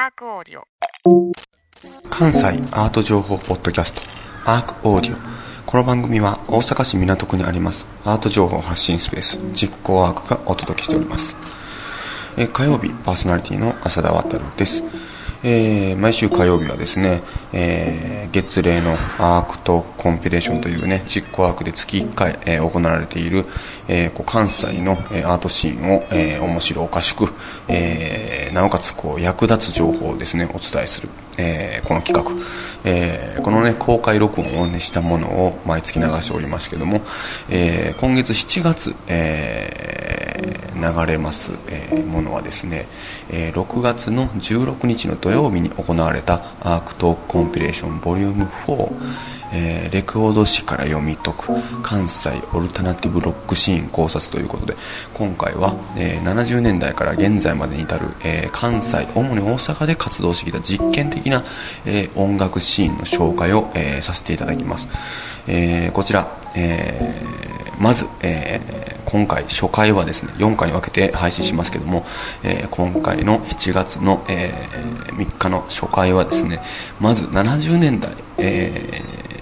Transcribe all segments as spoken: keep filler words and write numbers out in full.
アークオーディオ。 関西アート情報ポッドキャストアークオーディオ。この番組は大阪市港区にありますアート情報発信スペース実行アークがお届けしております。え火曜日パーソナリティの浅田渉です。えー、毎週火曜日はですね、えー、月例のアークとコンピレーションというね実行アークで月いっかい、えー、行われている、えー、こう関西の、えー、アートシーンを、えー、面白おかしく、えー、なおかつこう役立つ情報をですねお伝えする、えー、この企画、えー、このね公開録音を、ね、したものを毎月流しておりますけども、えー、今月しちがつ、えー、流れます、えー、ものはですね、えー、ろくがつのじゅうろくにちの土曜日に行われたアークトークコンピレーションボリュームフォー、えー、レコード誌から読み解く関西オルタナティブロックシーン考察ということで、今回は、えー、ななじゅうねんだいから現在までに至る、えー、関西主に大阪で活動してきた実験的な、えー、音楽シーンの紹介を、えー、させていただきます。えー、こちら、えー、まず、えー、今回初回はですねよんかいに分けて配信しますけども、えー、今回のしちがつの、えー、みっかの初回はですね、まずななじゅうねんだい、えー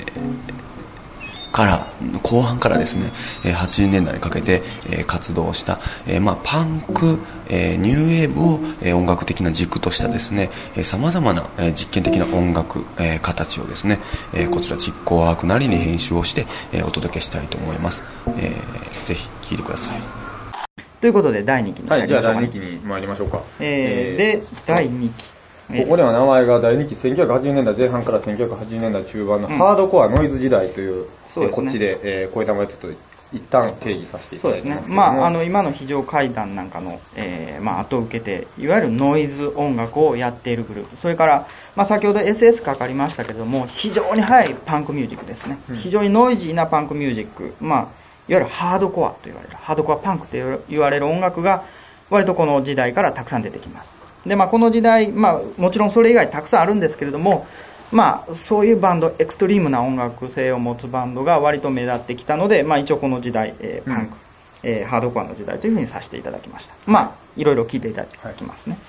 から後半からですねはちじゅうねんだいにかけて活動した、えーまあ、パンク、えー、ニューウェーブを、えー、音楽的な軸としたですねさまざまな、えー、実験的な音楽、えー、形をですね、えー、こちら実行アークなりに編集をして、えー、お届けしたいと思います。えー、ぜひ聴いてください。 ということでだいにきに入りましょうか、ね。はい、じゃあだいにきに参りましょうか。 えー、でだいにき、 ここでは名前がだいにきせんきゅうひゃくはちじゅうねんだいぜん半からせんきゅうひゃくはちじゅうねんだい中盤のハードコアノイズ時代という、うんえー、こっちで、えー、こういったものをちょっと一旦定義させていただきますけども、そうですね、 まあ、あの今の非常階段なんかの、えーまあ、後を受けていわゆるノイズ音楽をやっているグループ、それから、まあ、先ほど エスエス かかりましたけども非常に速いパンクミュージックですね、うん、非常にノイジーなパンクミュージック、まあ、いわゆるハードコアと言われるハードコアパンクと言われる音楽が割とこの時代からたくさん出てきます。で、まあ、この時代、まあ、もちろんそれ以外たくさんあるんですけれども、まあ、そういうバンドエクストリームな音楽性を持つバンドが割と目立ってきたので、まあ、一応この時代、えー、パンク、うんえー、ハードコアの時代というふうにさせていただきました。まあいろいろ聴いていただきますね。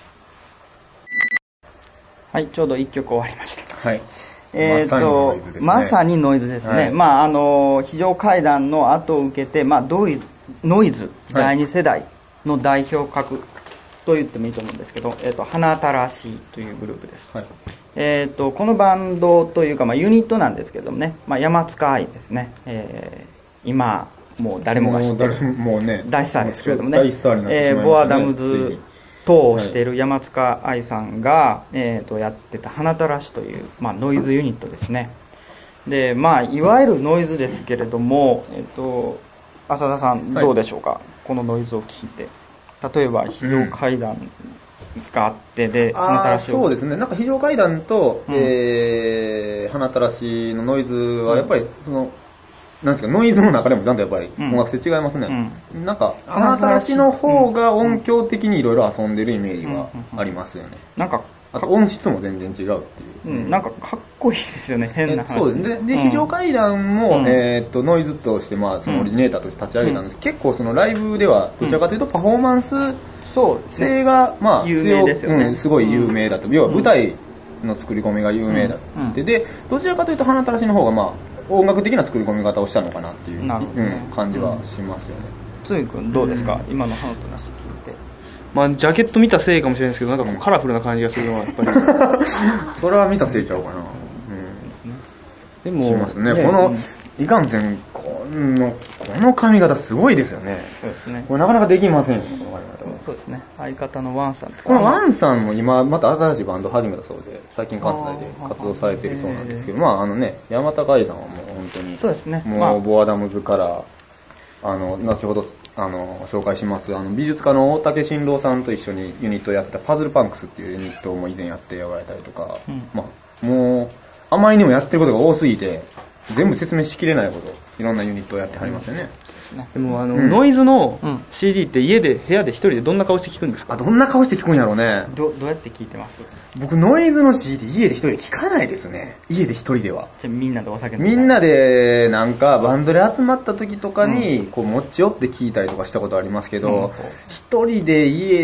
はい、はい、ちょうどいっきょく終わりました。はいえー、とまさにノイズですね、はいまあ、あの非常階段の後を受けて、まあ、どういうノイズだいに世代の代表格と言ってもいいと思うんですけど、えー、と花たらしというグループです、はいえー、とこのバンドというか、まあ、ユニットなんですけどもね、まあ、山塚愛ですね、えー、今もう誰もが知ってるもう、ね、 大スターですけれどもね、 大スターになってしまいましたね、 えー、ボアダムズ等をしている山塚愛さんが、えー、とやってた花たらしという、まあ、ノイズユニットですね。で、まあ、いわゆるノイズですけれども、えー、と浅田さんどうでしょうか、はい、このノイズを聞いて。例えば非常階段があってで、うん、花たらしをそうですね、なんか非常階段と、うんえー、花たらしのノイズはやっぱりその、うんなんですかノイズの中でもちゃんとやっぱり音楽性違いますね、うん、なんか花たらしの方が音響的にいろいろ遊んでるイメージがありますよね。 なんかあと音質も全然違うっていう、 うん、なんかかっこいいですよね変な話。 そうですね。で、非常階段も、うん、えー、っとノイズとしてまあそのオリジネーターとして立ち上げたんです、うん、結構そのライブではどちらかというとパフォーマンス性がまあ有名ですよね、 うん、すごい有名だと、要は舞台の作り込みが有名だって、でどちらかというと花たらしの方がまあ音楽的な作り込み方をしたのかなっていう、ねうん、感じはしますよね。 ついくんどうですか、うん、今の花たらし聞いて。 まあ、ジャケット見たせいかもしれないですけど、なんかカラフルな感じがするのはやっぱりそれは見たせいちゃうかな、うん、でもしますね、ねこの、うん、いかんせんこのこの髪型すごいですよね。 そうですね、 これなかなかできませんよ、この髪型は。 そうですね、相方のワンさんこのワンさんも今また新しいバンド始めたそうで、最近関西で活動されているそうなんですけど、まああのね山田海さんはもう本当にそうですね、 もうボアダムズからあの後ほどあの紹介しますあの美術家の大竹新郎さんと一緒にユニットをやってたパズルパンクスっていうユニットも以前やっておられたりとか、うん、まあもうあまりにもやってることが多すぎて全部説明しきれないほどいろんなユニットをやってはりますよね。 でもあの、うん、ノイズの シーディー って家で部屋で一人でどんな顔して聞くんですか？ あ、どんな顔して聞くんやろうね。 ど, どうやって聞いてます？ 僕ノイズの シーディー 家で一人で聞かないですね。家で一人では。 じゃあみんなでお酒飲んでみんなでなんかバンドで集まった時とかにこう持ち寄って聞いたりとかしたことありますけど、一、うん、人で家で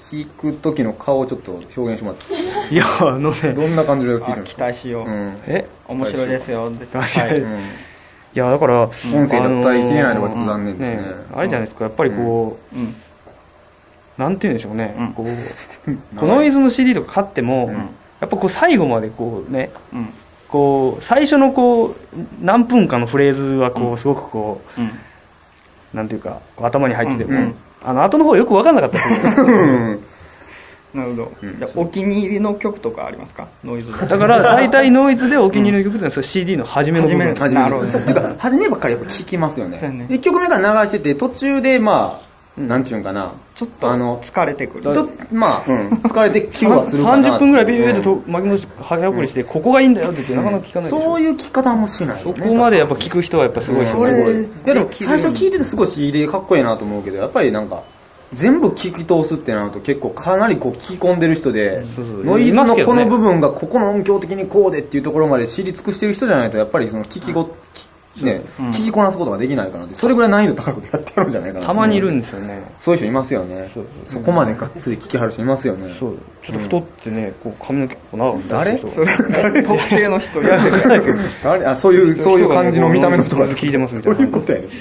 聞く時の顔をちょっと表現してもらっていやあのねどんな感じで聞いてるんですか？ 期待しよう、 うん、 え面白いですよ絶対、 はい、 うん、 いやだから音声で伝えきれないのがちょっと残念ですね、 ねあれじゃないですかやっぱりこう、うん、なんて言うんでしょうね、うん、こうノイズの シーディー とか買っても、うん、やっぱこう最後までこうね、うん、こう最初のこう何分かのフレーズはこうすごくこう、うん、なんていうか頭に入ってても、うん、あの後の方よく分かんなかったですよなるほど、うん、じゃお気に入りの曲とかありますか？ノイズだから大体ノイズでお気に入りの曲ってのはそれ シーディー の初めの部分初めなるほどてか初めばっかりやっぱ聴きますよね。ねいっきょくめから流してて途中でまあなんていうんかなちょっと疲れてくるとまあ、うん、疲れてきはするかなさんじゅっぷんぐらいビューッと巻き戻し早送りして、うん、ここがいいんだよって言ってなかなか聞かないでしょ、 そういう聞き方もしない、ね、 そこまでやっぱ聞く人はやっぱすごい、うん、 すごいいやでも最初聞いててすごい シーディー かっこいいなと思うけどやっぱりなんか全部聞き通すってなると結構かなりこう聞き込んでる人で、そうそうノイズのこの部分がここの音響的にこうでっていうところまで知り尽くしてる人じゃないとやっぱりその聞きごね、うん、聞きこなすことができないかなってそれぐらい難易度高くやってるんじゃないかなたまにいるんですよね。 そういう人いますよね。そうそうそこまでがっつり聞きはる人いますよね。 そうちょっと太ってね、こう髪の毛こう長く誰それ誰特定の人や誰あそういうそういう感じの見た目の人が聞いてますみたいな。 そういうことやね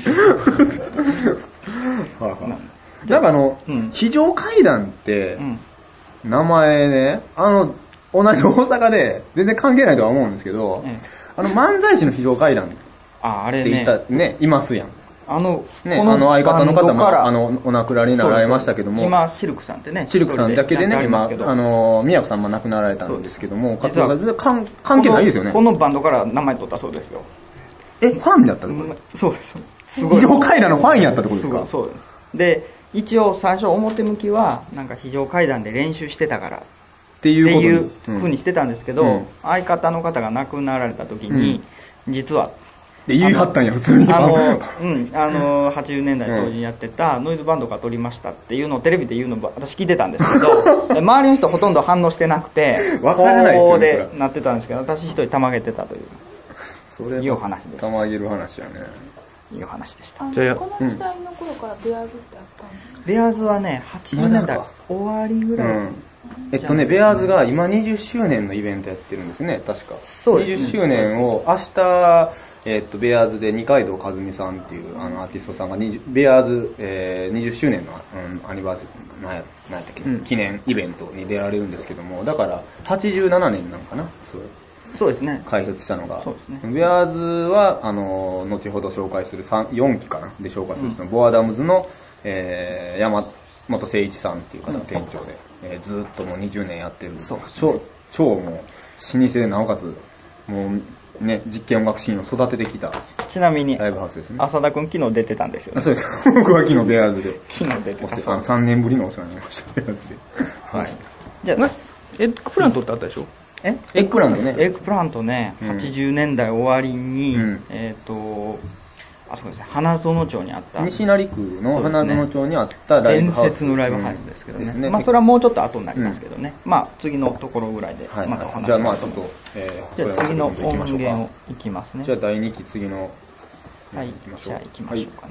ははなんかあの、うん、非常階段って、うん、名前ねあの同じ大阪で全然関係ないとは思うんですけど、うん、あの漫才師の非常階段ああれって言ったね、ねいますやん。 あの、 ね、あの相方の方もあのお亡くなりになられましたけども、 今シルクさんってね、 シルクさんだけでね、今あの宮子さんも亡くなられたんですけども、活動が全然関係ないですよね。 このバンドから名前取ったそうですよ。 え、ファンだったってこと？ そうです。 すごい。非常階段のファンやったってことですか？ そうです。で、一応最初表向きはなんか非常階段で練習してたからっていうふうにしてたんですけど、相方の方が亡くなられた時に実はで言い張ったんや普通にあの、うん、あのはちじゅうねんだい当時にやってたノイズバンドが撮りましたっていうのをテレビで言うのを私聞いてたんですけど周りの人ほとんど反応してなくて分からないですよねでなってたんですけど私一人たまげてたというそれいう話でしたたまげる話やねいう話でした。 この時代の頃からベアーズってあったの？ ベアーズはねはちじゅうねんだい終わりぐらい、うんえっとね、ベアーズが今にじゅっしゅうねんのイベントやってるんですね、確か。そうですね。にじゅっしゅうねんを明日、えっと、ベアーズで二階堂和美さんっていうあのアーティストさんがベアーズ、えー、にじゅっしゅうねんの、うん、アニバーサリー、なんや、なんやったっけ、うん、記念イベントに出られるんですけども、だからはちじゅうななねんなのかな、そうそうですね。 開設したのが。 そうですね。 ベアーズは、あの、後ほど紹介するよんきかな、で紹介する人の、うん、ボアダムズの、えー、山本誠一さんっていう方が店長で。えー、ずっともうにじゅうねんやってるそう、超超もう老舗でなおかつもうね実験音楽シーンを育ててきたちなみにライブハウスですね。 浅田君昨日出てたんですよね。 そうです僕は昨日ベアーズで昨日出てたあのさんねんぶりのお世話になりましたベアーズではいじゃあエッグプラントってあったでしょ。 えエッグプラントねエッグプラントね、うん、はちじゅうねんだい終わりに、うん、えっ、ー、とあそうですね、花園町にあった西成区の花園町にあったライブハウス、 伝説のライブハウスですけどね、うん、ねまあそれはもうちょっと後になりますけどね、うん、まあ次のところぐらいでまたお話します、はい、 じゃあまあちょっと、えー、じゃあ次の音源をいきますね。 じゃあだいにき次のはいじゃあいきましょうかね、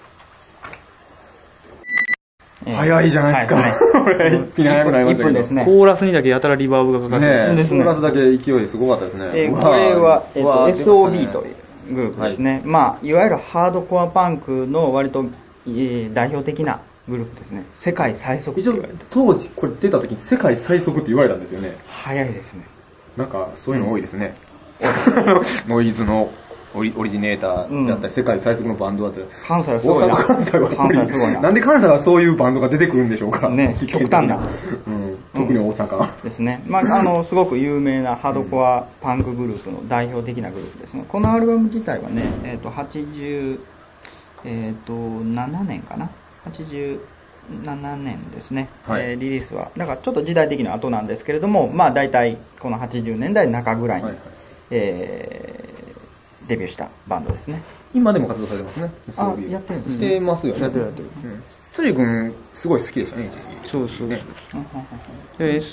はいえー、早いじゃないですか、はい、気に早くなりましたけど、 ですね、 コーラスにだけやたらリバーブがかかってる、 ね、コーラスだけ勢いすごかったですね、 えー、これは、えー、と エスオービー というグループですね、はい、まあいわゆるハードコアパンクの割と、えー、代表的なグループですね。世界最速って言われて、 当時これ出た時に世界最速って言われたんですよね。 早いですね。 なんかそういうの多いですね、うん、ノイズのオ リ, オリジネーターだったり、うん、世界最速のバンドだったり関西はすごいな、 大阪関西は関西すごいななんで関西はそういうバンドが出てくるんでしょうかね、極端な、 うん、特に大阪、 うん、ですね、まあ、あのすごく有名なハードコアパンクグループの代表的なグループですね。このアルバム自体はね、えー、とはちじゅうななねんかな、はちじゅうななねんですね、はい、えー、リリースはだからちょっと時代的には後なんですけれども、まあ大体このはちじゅうねんだいなかぐらいに、はいはい、えーデビューしたバンドですね。 今でも活動されてますね。 あ、やってるんですね。 してますよね。 やってるやってる。 つりくんすごい好きでしたね、一時期。 そうそう。 ね、 で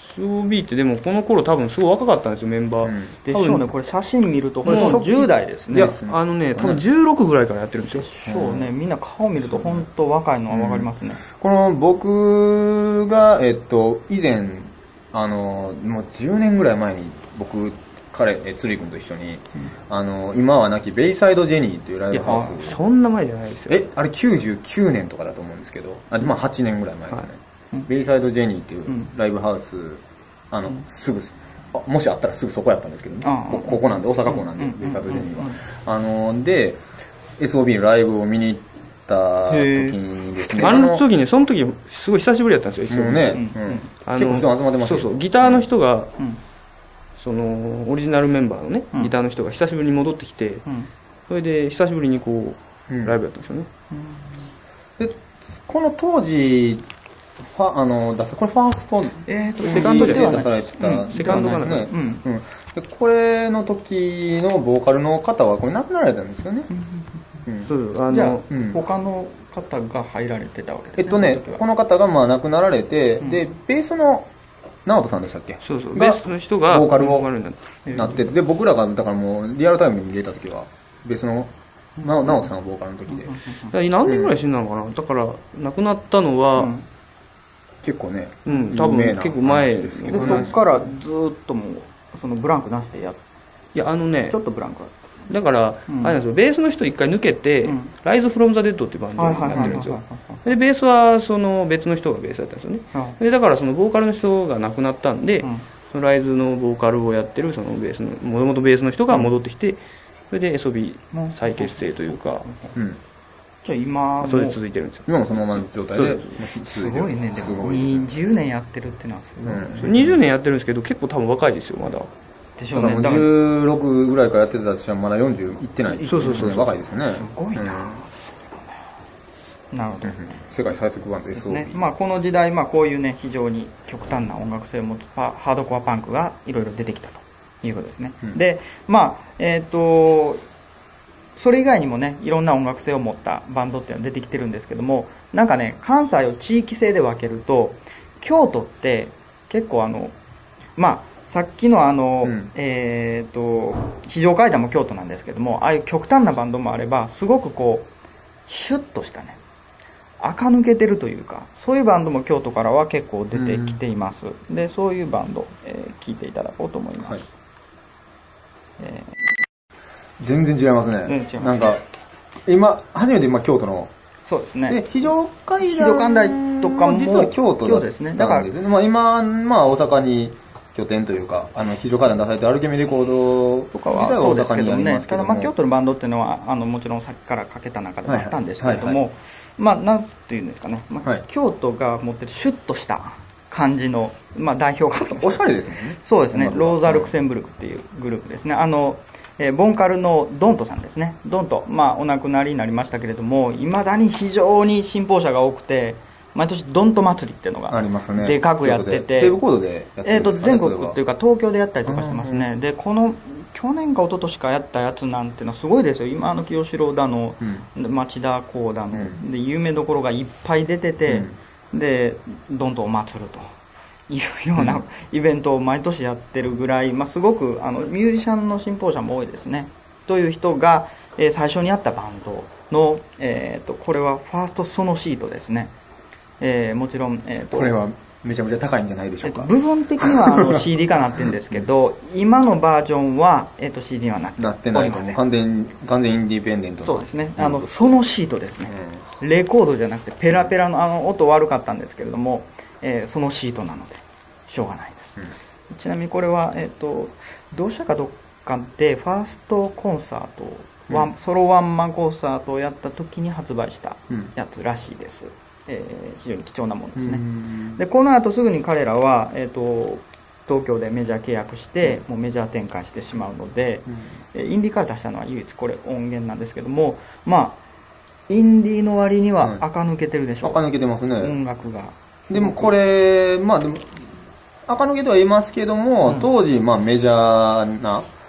エスオービー ってでもこの頃多分すごい若かったんですよ、メンバー。うん、 でしょうね、これ写真見ると、これもうじゅう代ですね。 いや、あのね、多分じゅうろくぐらいからやってるんですよ。 でしょうね、みんな顔見ると本当若いのはわかりますね。うん、 この僕が、えっと、以前、あの、もうじゅうねんぐらい前に僕、彼、え、釣り君と一緒に、うん、あの、今はなきベイサイドジェニーっていうライブハウス。そんな前じゃないですよ。 え、あれきゅうじゅうきゅうねんとかだと思うんですけど、あ、まあはちねんぐらい前ですね。はい、ベイサイドジェニーっていうライブハウス、あの、うん、すぐ、あ、もしあったらすぐそこやったんですけどね。こ, ここなんで、大阪港なんで、うん、ベイサイドジェニーは。あの、で、エスオービー のライブを見に行った時にですね。 あの時ね、その時、すごい久しぶりだったんですよ、 もうね、うん、結構人集まってましたよ。 そうそう、ギターの人が、うん、その、オリジナルメンバーのね、ギターの人が久しぶりに戻ってきて、うん、それで久しぶりにこう、ライブやったんですよね。 うん、で、この当時、ファあの出すこれファースト、 えーとセカンドで出されてた、 うん、セカンドかな、ね、 うんうん、でこれの時のボーカルの方はこれ亡くなられたんですよね。 うんうん、そうあのじゃあ、うん、他の方が入られてたわけですね。 えっとねこの方がまあ亡くなられて、うん、でベースの直人さんでしたっけ。 そうそうベースの人がボーカルをなってて、で僕らがだからもうリアルタイムに入れた時はベースの直人さんがボーカルの時で、 何年ぐらい死んだのかな、うん、だから亡くなったのは、うん結構ね、 うん、多分結構前ですけど、 でそこからずっともうそのブランクなしでやっいやあのねちょっとブランクだから、うん、あれなんですよ、ベースの人一回抜けて、うん、ライズフロムザデッドっていうバンドになってるんですよ。でベースはその別の人がベースだったんですよね。はい、でだからそのボーカルの人が亡くなったんで、うん、そのライズのボーカルをやってるそのベースのもともとベースの人が戻ってきて、それで エスオービー 再結成というか。うん、 じゃあ今それで続いてるんですよ。 今もそのままの状態で。 すごいね。でもにじゅうねんやってるっていうのはすごい、 うん。にじゅうねんやってるんですけど結構多分若いですよまだ。 でしょうね。 だからもうじゅうろくぐらいからやってたとしたらまだよんじゅういってない。 そうそうそう。 若いですね。 すごいな。うん、なるほど。 世界最速バンド エスオービー。 ね。まあこの時代まあこういうね非常に極端な音楽性を持つハードコアパンクがいろいろ出てきたということですね。うん、でまあえっと。それ以外にもねいろんな音楽性を持ったバンドっていうのが出てきてるんですけども、なんかね関西を地域性で分けると京都って結構あのまあさっきのあの、うん、えっと非常階段も京都なんですけども、ああいう極端なバンドもあればすごくこうシュッとしたね垢抜けてるというかそういうバンドも京都からは結構出てきています。うん、でそういうバンド、えー、聞いていただこうと思います。はい、 えー全然違いますね。うん、違いますね。なんか今初めて今京都のそうですね。 で非常階段非常階段とかも実は京都だですね。だからですね。まあ今まあ大阪に拠点というかあの非常階段出されてアルケミレコードとかは大阪にありますけども、ただまあ京都のバンドっていうのはあのもちろんさっきからかけた中でもあったんですけれども、まあなんていうんですかね。まあ、はい、京都が持ってるシュッとした感じのまあ代表格おしゃれですもんね。 そうですね。ローザ・ルクセンブルクっていうグループですね。あのえー、ボンカルのドントさんですね。ドント、まあお亡くなりになりましたけれども、いまだに非常に信奉者が多くて、毎年ドント祭りっていうのがありますね。 でかくやってて、 西部コードでやってるんですかね。 えーと全国っていうか東京でやったりとかしてますね。でこの去年か一昨年かやったやつなんていうのはすごいですよ。今の清志郎だの、うん、町田公だの、うん、で有名どころがいっぱい出てて、うん、でドントを祭ると。いうようなイベントを毎年やってるぐらい、まあ、すごくあのミュージシャンの信奉者も多いですね。という人が、えー、最初にやったバンドの、えー、とこれはファーストソノシートですね。えー、もちろん、えー、とこれはめちゃめちゃ高いんじゃないでしょうか。 えー、部分的にはあの シーディー 化なってるんですけど今のバージョンは、えー、と シーディー にはなってなってないと思う。完全完全インディペンデント。 そうですね。あのソノシートですね、うん、レコードじゃなくてペラペラのあの音悪かったんですけれども、えー、ソノシートなのでしょうがないです、うん、ちなみにこれは、えー、と同社かどっかでファーストコンサート、うん、ワンソロワンマンコンサートをやった時に発売したやつらしいです、うん、えー、非常に貴重なものですね。でこの後すぐに彼らは、えー、と東京でメジャー契約して、うん、もうメジャー展開してしまうので、うん、インディーから出したのは唯一これ音源なんですけども、まあインディーの割には垢抜けてるでしょう、 垢抜けてますね。 音楽がでもこれまあでも垢抜けてはいますけども、うん、当時まあメジャーな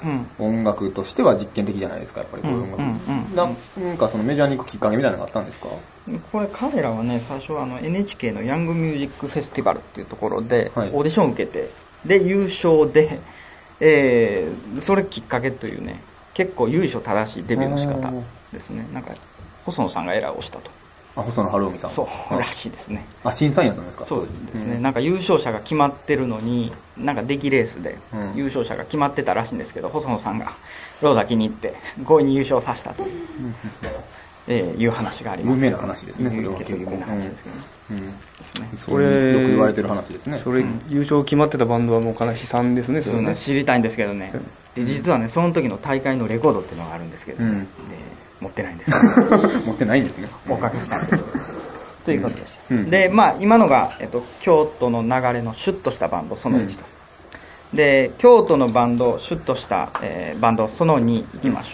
音楽としては実験的じゃないですか、やっぱりこういう音楽、うんうんうん、なんかそのメジャーに行くきっかけみたいなのがあったんですか？ これ彼らはね、最初はあの エヌエイチケー のヤングミュージックフェスティバルっていうところでオーディションを受けて、で優勝で、えー、それきっかけというね、結構由緒正しいデビューの仕方ですね。なんか細野さんがエラーをしたと。 あ、細野晴臣さん。 そう、らしいですね。 あ、審査員やったんですか？ そうですね、うん、なんか優勝者が決まってるのに、なんか出来レースで優勝者が決まってたらしいんですけど、細野さんがローザ気に入って強引に優勝させたという、うんえー、いう話があります。 有名な話ですね、それは結構有名な話ですけどね。うんうん、ですね。 それよく言われてる話ですね。 それ、うん、優勝決まってたバンドはもうかなり悲惨ですね。それね、 知りたいんですけどね。で実はね、その時の大会のレコードっていうのがあるんですけど、ねうん、で持ってないんです持ってないんですね。 おかけしたんですということです、うん、でまあ今のが、えっと、京都の流れのシュッとしたバンドそのいちと、うん、で京都のバンドシュッとした、えー、バンドそのにいきましょ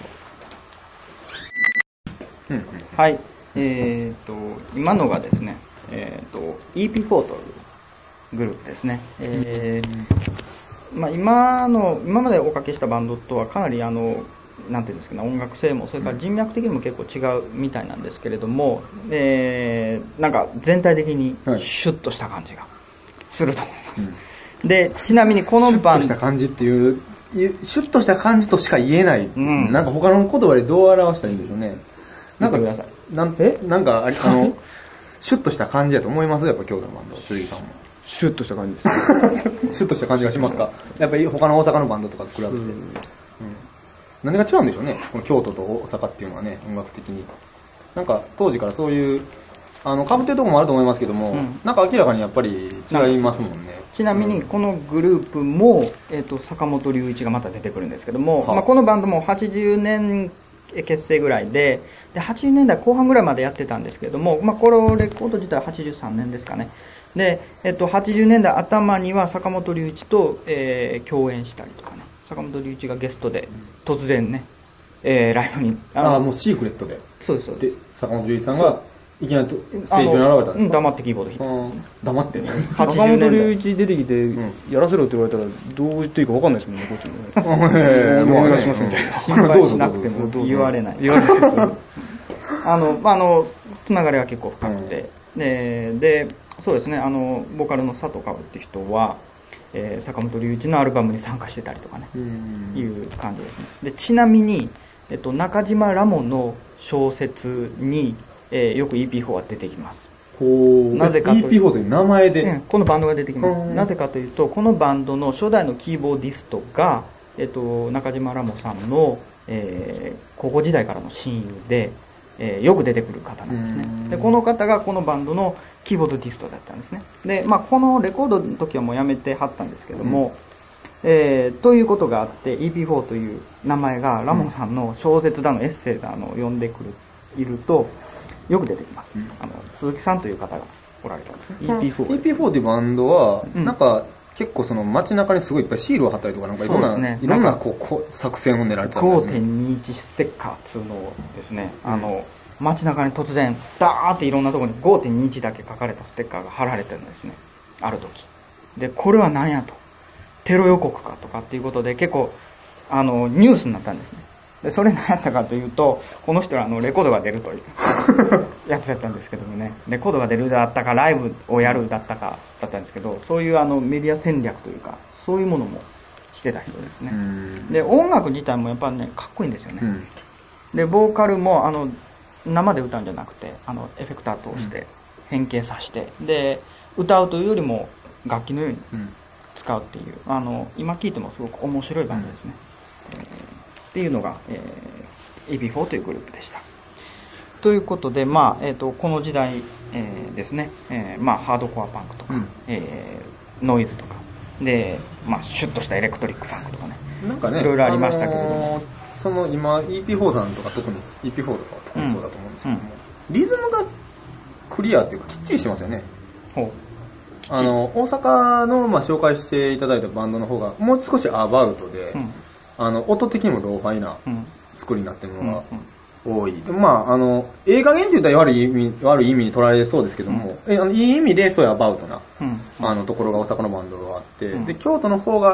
う、うんうん、はいえー、っと今のがですね、えー、っと イーピーフォー というグループですね、えーまあ、今の今までおかけしたバンドとはかなりあのなんていうんですかね、音楽性もそれから人脈的にも結構違うみたいなんですけれども、えー、なんか全体的にシュッとした感じがすると思います、はいうん、でちなみにこのバンドシュッとした感じっていうシュッとした感じとしか言えないですね、うん、なんか他の言葉でどう表したらいいんでしょうね。なんかなんえなんかああのシュッとした感じだと思いますやっぱ京都のバンド鈴木さんもシュッとした感じですシュッとした感じがしますか？やっぱり他の大阪のバンドとかと比べて、うんうん何が違うんでしょうね、この京都と大阪っていうのはね、音楽的になんか当時からそういうあの被ってるところもあると思いますけども、うん、なんか明らかにやっぱり違いますもんね。 ちなみにこのグループも、えー、と坂本龍一がまた出てくるんですけども、まあ、このバンドもはちじゅうねん結成ぐらい で, ではちじゅうねんだいこう半ぐらいまでやってたんですけども、まあ、このレコード自体ははちじゅうさんねんですかね。で、えー、とはちじゅうねんだい頭には坂本龍一と、えー、共演したりとかね、坂本龍一がゲストで突然ね、えー、ライブにああもうシークレットでそうですそうです坂本龍一さんがいきなりステージ上に現れたんですか？うん、 黙ってキーボード弾いて、 ね、黙ってね坂本龍一出てきてやらせろって言われたらどう言っていいか分かんないですもんね、こっちもねえー、もうお願いしますみたいな心配しなくても言われない言われないあの、まあ、あのつながりは結構深くて、うん、で, でそうですね、あのボーカルの佐藤薫っていう人はえー、坂本龍一のアルバムに参加してたりとかね、いう感じですね。でちなみに、えっと、中島ラモの小説に、えー、よく イーピーフォー は出てきます。 なぜかというと イーピーフォー という名前で、 うん、このバンドが出てきます。なぜかというとこのバンドの初代のキーボーディストが、えっと、中島ラモさんの、えー、高校時代からの親友で、えー、よく出てくる方なんですね。でこの方がこのバンドのキーボードディストだったんですね。で、まあ、このレコードの時はもうやめてはったんですけども、うんえー、ということがあって イーピーフォー という名前がラモンさんの小説だのエッセイだの読んでくるいるとよく出てきます、うん、あの鈴木さんという方がおられたんですね。 イーピーフォーイーピーフォー というバンドは、うん、なんか結構その街中にすごいいっぱいシールを貼ったりとかなんかいろんな、ね、いろんなこうこう作戦を練られてたんですね。 ごてんにいち ステッカーっつうのをですね、うん、あの街中に突然ダーっていろんなところに ごてんにいち だけ書かれたステッカーが貼られてるんですね、ある時で。これは何やと、テロ予告かとかっていうことで結構あのニュースになったんですね。でそれ何やったかというと、この人はあのレコードが出るというやつやったんですけどもね、レコードが出るだったかライブをやるだったかだったんですけど、そういうあのメディア戦略というかそういうものもしてた人ですね。で音楽自体もやっぱりねかっこいいんですよね、うん、でボーカルもあの生で歌うんじゃなくてあのエフェクター通して変形させて、うん、で歌うというよりも楽器のように使うっていう、うん、あの今聴いてもすごく面白いバンドですね、うんえー、っていうのが、えー、イーピーフォー というグループでした。ということで、まあえー、とこの時代、えー、ですね、えーまあ、ハードコアパンクとか、うんえー、ノイズとかで、まあ、シュッとしたエレクトリックファンクとかね、 なんかねいろいろありましたけれども、 あのーその今 イーピーフォー さんとか特に イーピーフォー とかは特にそうだと思うんですけども、うん、リズムがクリアっていうかきっちりしてますよね。ほうあの大阪の、まあ、紹介していただいたバンドの方がもう少しアバウトで、うん、あの音的にもローファイな作りになってるのが多い、うんうん、まああの映画現って言ったら悪い意味悪い意味に捉えそうですけども、うん、えあのいい意味でそういうアバウトな、うん、あのところが大阪のバンドがあって、うん、で京都の方が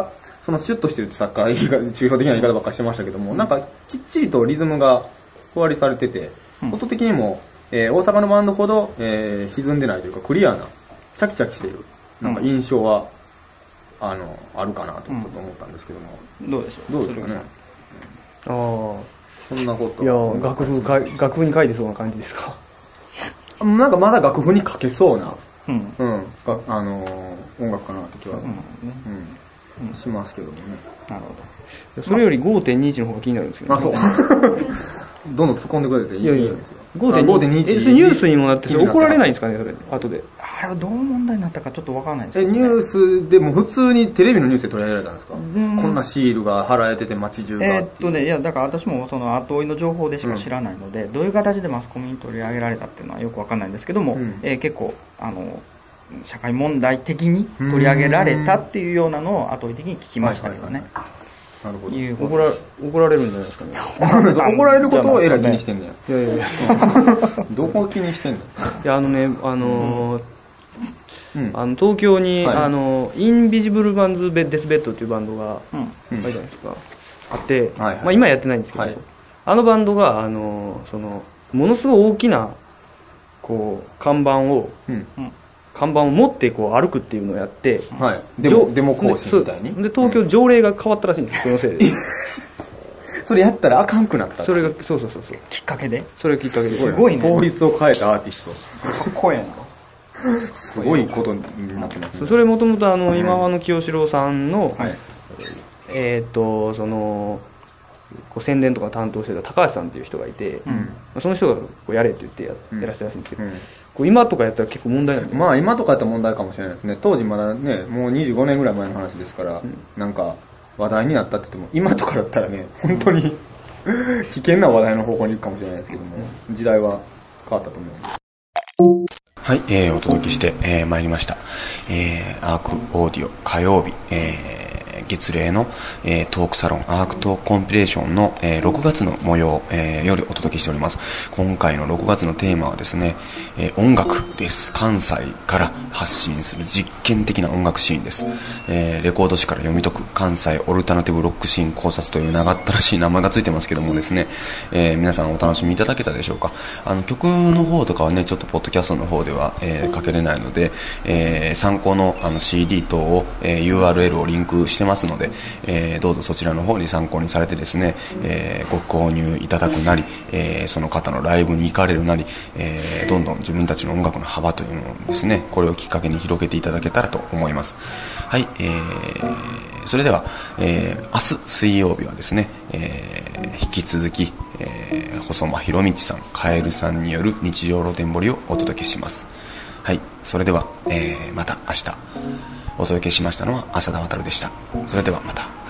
そのシュッとしてるってサッカー抽象的な言い方ばっかりしてましたけども、なんかきっちりとリズムがふわりされてて、うん、音的にも、えー、大阪のバンドほど、えー、歪んでないというかクリアなチャキチャキしているなんか印象は、うん、あのあるかなとちょっと思ったんですけども、 うん、どうでしょうどうですかね。 ああ、 そんなこと。 いや楽譜か楽譜に書いてそうな感じですか。 なんかまだ楽譜に書けそうな、 うんうん、あのー、音楽かなって気は、うんうんうん、しますけどもね。 なるほど。それより ごてんにいち の方が気になるんですけど、ね、 あ、そう。どんどん突っ込んでくれていいんですよ。 ごてんにいち ニュースにもなってそれ怒られないんですかね、それ後で。 あれはどう問題になったかちょっと分からないですけど、ね、えニュースでも普通にテレビのニュースで取り上げられたんですか。うん、こんなシールが貼られてて街中がえー、っとねいやだから私もその後追いの情報でしか知らないので、うん、どういう形でマスコミに取り上げられたっていうのはよく分からないんですけども、うん、えー、結構あの社会問題的に取り上げられたっていうようなのを後追い的に聞きましたけどね。はいはいはい、 なるほど。 怒ら怒られるんじゃないですかね。 怒られることをえらい気にしてんだよ。 いやいやいやどこを気にしてんの。 いやあのねあのーうん、あの東京に、はい、あのインビジブルバンズデスベッドっていうバンドがあるじゃないですか、あって、はいはい、まあ、今やってないんですけど、はい、あのバンドがあのそのものすごい大きなこう看板を、うんうん、看板を持ってこう歩くっていうのをやって、 はい、デモ、デモ行進みたいにで東京条例が変わったらしいんです、そのせいでそれやったらあかんくなった。 それがそうそうそうそうきっかけでそれがきっかけですごいね。 法律を変えたアーティストかっこええな。 すごいことになってますね。 それもともとあの今和の清志郎さんの、はい、えっとそのこう宣伝とか担当してた高橋さんっていう人がいて、うん、その人がこうやれって言ってやってらっしゃるらしいんですけど、うん、こう今とかやったら結構問題なんで。 まあ今とかやったら問題かもしれないですね。当時まだねもうにじゅうごねんぐらい前の話ですから、うん、なんか話題になったって言っても今とかだったらね本当に危険な話題の方向に行くかもしれないですけども、時代は変わったと思います。 はい、えー、お届けしてまい、えー、りました、えー、アークオーディオ火曜日、えー、月例の、えー、トークサロンアークトークコンピレーションの、えー、ろくがつの模様、えー、よりお届けしております。今回のろくがつのテーマはですね、えー、音楽です。関西から発信する実験的な音楽シーンです、えー、レコード誌から読み解く関西オルタナティブロックシーン考察という長ったらしい名前がついてますけどもですね、えー、皆さんお楽しみいただけたでしょうか。あの曲の方とかはねちょっとポッドキャストの方では、えー、かけれないので、えー、参考の、あの シーディー 等を、えー、ユーアールエル をリンクしてますので、えー、どうぞそちらの方に参考にされてですね、えー、ご購入いただくなり、えー、その方のライブに行かれるなり、えー、どんどん自分たちの音楽の幅というのをですねこれをきっかけに広げていただけたらと思います。はい、えー、それでは、えー、明日水曜日はですね、えー、引き続き、えー、細間博道さんカエルさんによる日常露天掘りをお届けします。はい、それでは、えー、また明日お届けしましたのは浅田渉でした。それではまた。